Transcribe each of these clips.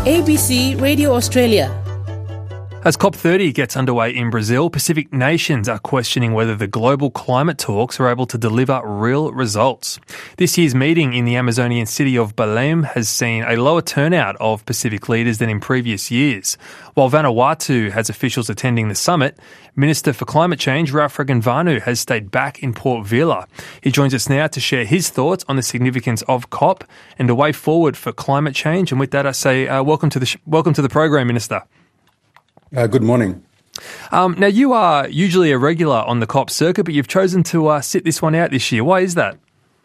ABC Radio Australia. As COP30 gets underway in Brazil, Pacific nations are questioning whether the global climate talks are able to deliver real results. This year's meeting in the Amazonian city of Belém has seen a lower turnout of Pacific leaders than in previous years. While Vanuatu has officials attending the summit, Minister for Climate Change Ralph Regenvanu has stayed back in Port Vila. He joins us now to share his thoughts on the significance of COP and the way forward for climate change. And with that, I say welcome to the program, Minister. Good morning. Now, you are usually a regular on the COP circuit, but you've chosen to sit this one out this year. Why is that?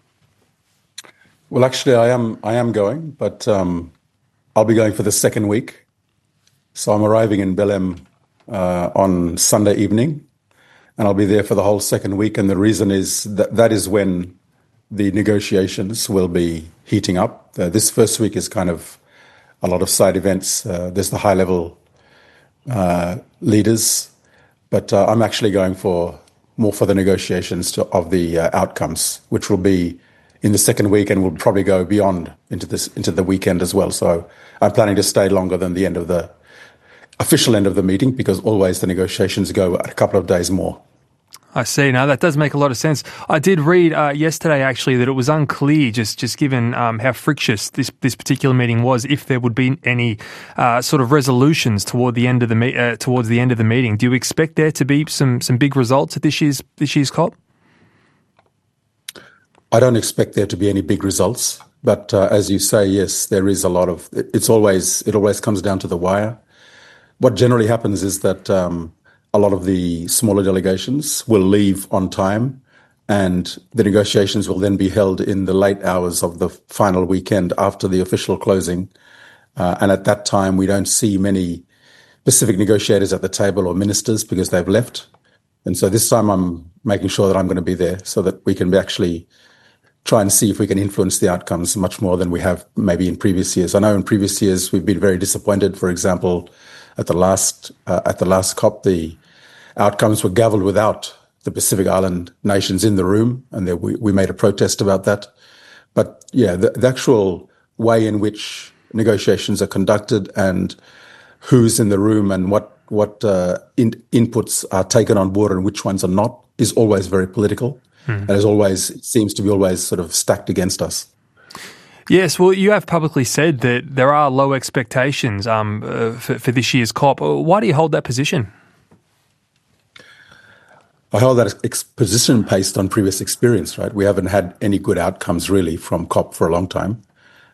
Well, actually, I am going, but I'll be going for the second week. So I'm arriving in Belém on Sunday evening, and I'll be there for the whole second week. And the reason is that is when the negotiations will be heating up. This first week is kind of a lot of side events. There's the high-level leaders, but I'm actually going more for the negotiations of the outcomes, which will be in the second week and will probably go beyond into the weekend as well. So I'm planning to stay longer than the official end of the meeting, because always the negotiations go a couple of days more. I see. Now, that does make a lot of sense. I did read yesterday, actually, that it was unclear, just given how frictious this particular meeting was, if there would be any sort of resolutions towards the end of the meeting. Do you expect there to be some big results at this year's COP? I don't expect there to be any big results, but as you say, yes, there is a lot of. It always comes down to the wire. What generally happens is that a lot of the smaller delegations will leave on time, and the negotiations will then be held in the late hours of the final weekend after the official closing. And at that time, we don't see many Pacific negotiators at the table or ministers, because they've left. And so this time I'm making sure that I'm going to be there so that we can actually try and see if we can influence the outcomes much more than we have maybe in previous years. I know in previous years we've been very disappointed. For example, at the last COP, the outcomes were gavelled without the Pacific Island nations in the room, and we made a protest about that. But yeah, the actual way in which negotiations are conducted and who's in the room and what inputs are taken on board and which ones are not is always very political, and it seems to be always sort of stacked against us. Yes, well, you have publicly said that there are low expectations for this year's COP. Why do you hold that position? I hold that position based on previous experience, right? We haven't had any good outcomes really from COP for a long time.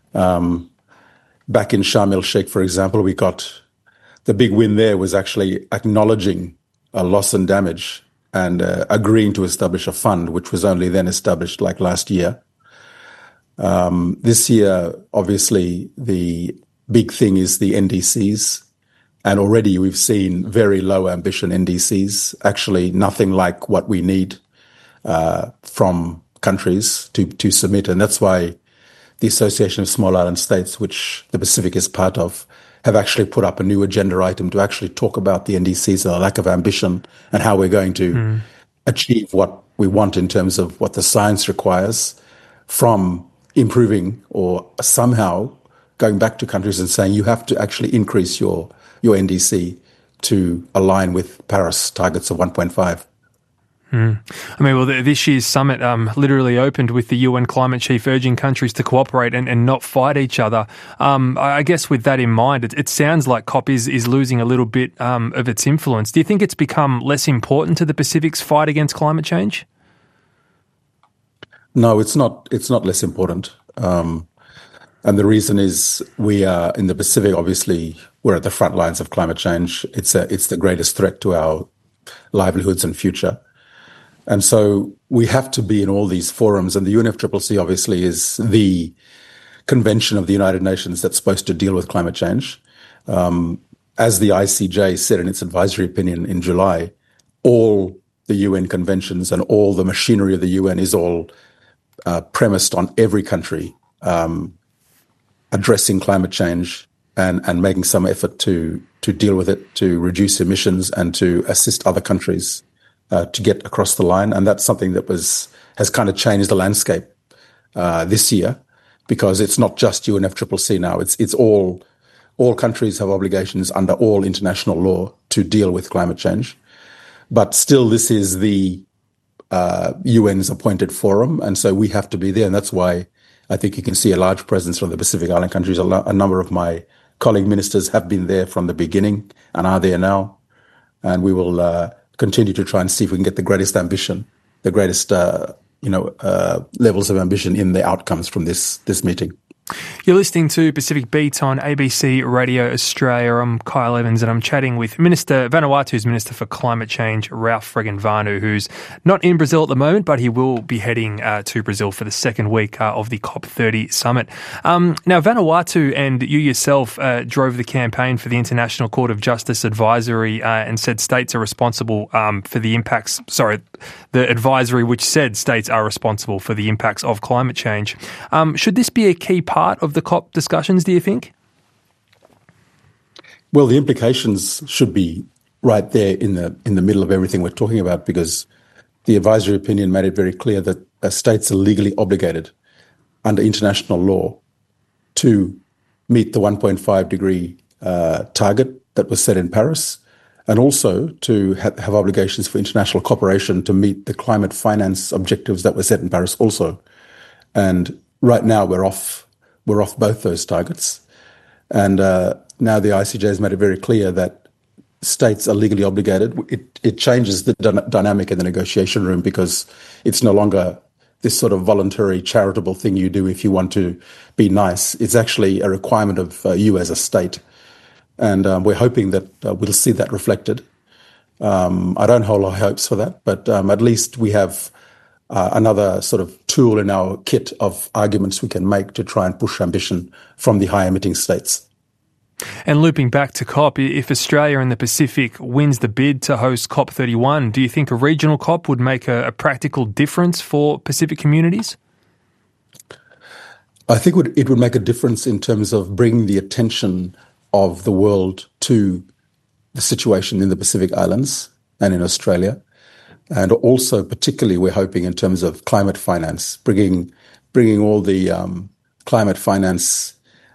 Back in Sharm el-Sheikh, for example, we got the big win there was actually acknowledging a loss and damage and agreeing to establish a fund, which was only then established like last year. This year, obviously, the big thing is the NDCs. And already we've seen very low ambition NDCs, actually nothing like what we need from countries to submit. And that's why the Association of Small Island States, which the Pacific is part of, have actually put up a new agenda item to actually talk about the NDCs, the lack of ambition, and how we're going to achieve what we want in terms of what the science requires from improving or somehow going back to countries and saying you have to actually increase your NDC to align with Paris targets of 1.5. I mean, well, this year's summit literally opened with the UN climate chief urging countries to cooperate and not fight each other. I guess with that in mind, it sounds like COP is losing a little bit of its influence. Do you think it's become less important to the Pacific's fight against climate change? No, it's not less important. And the reason is we are in the Pacific, obviously, we're at the front lines of climate change. It's the greatest threat to our livelihoods and future. And so we have to be in all these forums. And the UNFCCC obviously is the convention of the United Nations that's supposed to deal with climate change. As the ICJ said in its advisory opinion in July, all the UN conventions and all the machinery of the UN is all premised on every country addressing climate change and making some effort to deal with it, to reduce emissions and to assist other countries to get across the line. And that's something that has kind of changed the landscape this year, because it's not just UNFCCC now. It's all all countries have obligations under all international law to deal with climate change. But still, this is the UN's appointed forum, and so we have to be there. And that's why I think you can see a large presence from the Pacific Island countries. A number of my colleague ministers have been there from the beginning and are there now. And we will continue to try and see if we can get the greatest ambition, the greatest levels of ambition in the outcomes from this meeting. You're listening to Pacific Beat on ABC Radio Australia. I'm Kyle Evans and I'm chatting with Vanuatu's Minister for Climate Change, Ralph Fregon-Vanu, who's not in Brazil at the moment, but he will be heading to Brazil for the second week of the COP30 summit. Now, Vanuatu and you yourself drove the campaign for the International Court of Justice advisory and said states are responsible for the impacts, the advisory which said states are responsible for the impacts of climate change. Should this be a key part of the COP discussions, do you think? Well, the implications should be right there in the middle of everything we're talking about, because the advisory opinion made it very clear that states are legally obligated under international law to meet the 1.5 degree target that was set in Paris, and also to have obligations for international cooperation to meet the climate finance objectives that were set in Paris also. And right now we're off both those targets. And now the ICJ has made it very clear that states are legally obligated. It changes the dynamic in the negotiation room, because it's no longer this sort of voluntary charitable thing you do if you want to be nice. It's actually a requirement of you as a state. And we're hoping that we'll see that reflected. I don't hold high hopes for that, but at least we have another sort of tool in our kit of arguments we can make to try and push ambition from the high-emitting states. And looping back to COP, if Australia and the Pacific wins the bid to host COP31, do you think a regional COP would make a practical difference for Pacific communities? I think it would make a difference in terms of bringing the attention of the world to the situation in the Pacific Islands and in Australia. And also, particularly, we're hoping in terms of climate finance, bringing all the climate finance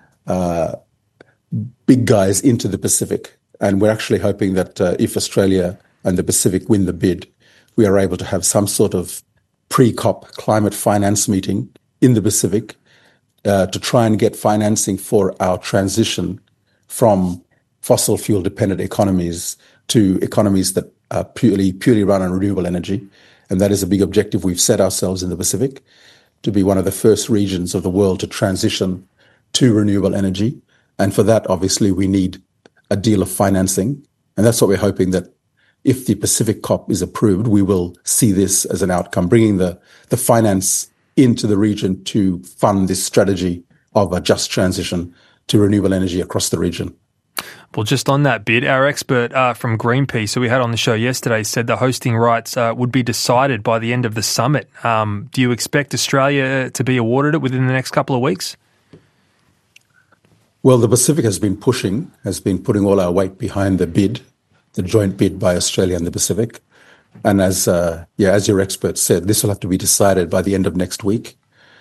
big guys into the Pacific. And we're actually hoping that if Australia and the Pacific win the bid, we are able to have some sort of pre-COP climate finance meeting in the Pacific to try and get financing for our transition from fossil fuel dependent economies to economies that purely run on renewable energy. And that is a big objective we've set ourselves in the Pacific, to be one of the first regions of the world to transition to renewable energy. And for that, obviously, we need a deal of financing. And that's what we're hoping, that if the Pacific COP is approved, we will see this as an outcome, bringing the finance into the region to fund this strategy of a just transition to renewable energy across the region. Well, just on that bit, our expert from Greenpeace, who we had on the show yesterday, said the hosting rights would be decided by the end of the summit. Do you expect Australia to be awarded it within the next couple of weeks? Well, the Pacific has been putting all our weight behind the bid, the joint bid by Australia and the Pacific. And as your expert said, this will have to be decided by the end of next week.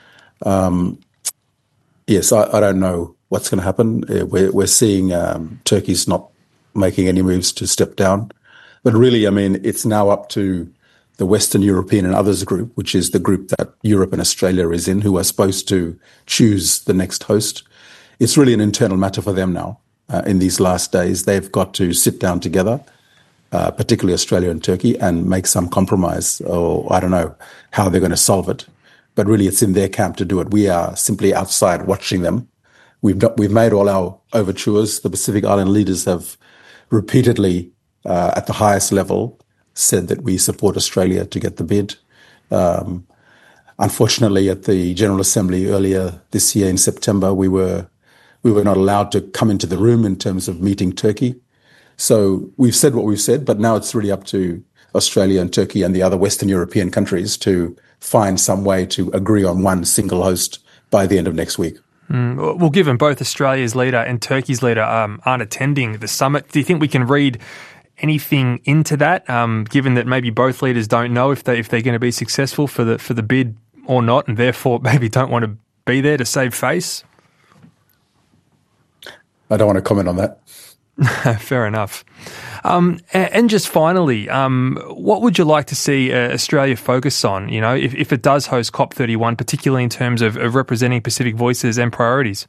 Yes, I don't know what's going to happen. We're seeing Turkey's not making any moves to step down. But really, I mean, it's now up to the Western European and Others group, which is the group that Europe and Australia is in, who are supposed to choose the next host. It's really an internal matter for them now. In these last days, they've got to sit down together, particularly Australia and Turkey, and make some compromise, or I don't know how they're going to solve it. But really, it's in their camp to do it. We are simply outside watching them. We've made all our overtures. The Pacific Island leaders have repeatedly, at the highest level, said that we support Australia to get the bid. Unfortunately, at the General Assembly earlier this year in September, we were not allowed to come into the room in terms of meeting Turkey. So we've said what we've said, but now it's really up to Australia and Turkey and the other Western European countries to find some way to agree on one single host by the end of next week. Well, given both Australia's leader and Turkey's leader aren't attending the summit, do you think we can read anything into that, given that maybe both leaders don't know if they're going to be successful for the bid or not, and therefore maybe don't want to be there to save face? I don't want to comment on that. Fair enough. And just finally, what would you like to see Australia focus on, if it does host COP31, particularly in terms of representing Pacific voices and priorities?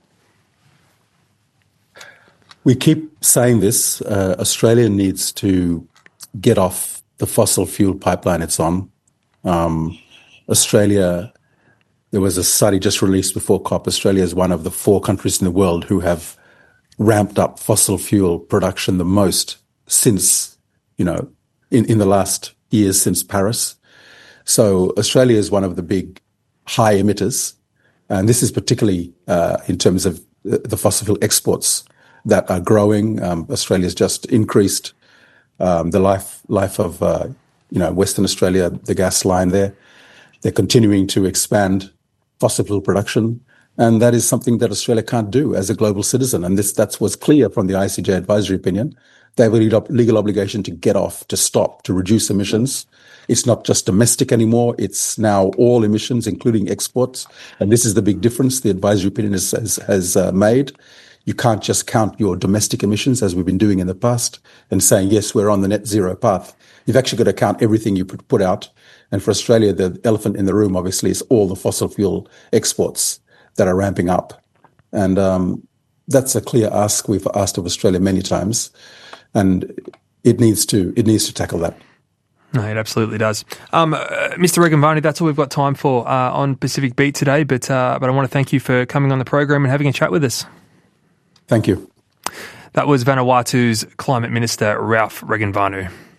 We keep saying this. Australia needs to get off the fossil fuel pipeline it's on. Australia, there was a study just released before COP. Australia is one of the 4 countries in the world who have ramped up fossil fuel production the most since, in the last years since Paris. So Australia is one of the big high emitters. And this is particularly in terms of the fossil fuel exports that are growing. Australia's just increased the life of, Western Australia, the gas line there. They're continuing to expand fossil fuel production. And that is something that Australia can't do as a global citizen. And that was clear from the ICJ advisory opinion. They have a legal obligation to get off, to stop, to reduce emissions. It's not just domestic anymore. It's now all emissions, including exports. And this is the big difference the advisory opinion has made. You can't just count your domestic emissions as we've been doing in the past and saying, yes, we're on the net zero path. You've actually got to count everything you put out. And for Australia, the elephant in the room, obviously, is all the fossil fuel exports that are ramping up. And that's a clear ask we've asked of Australia many times. And it needs to tackle that. No, it absolutely does. Mr. Regenvanu, that's all we've got time for on Pacific Beat today. But I want to thank you for coming on the program and having a chat with us. Thank you. That was Vanuatu's Climate Minister, Ralph Regenvanu.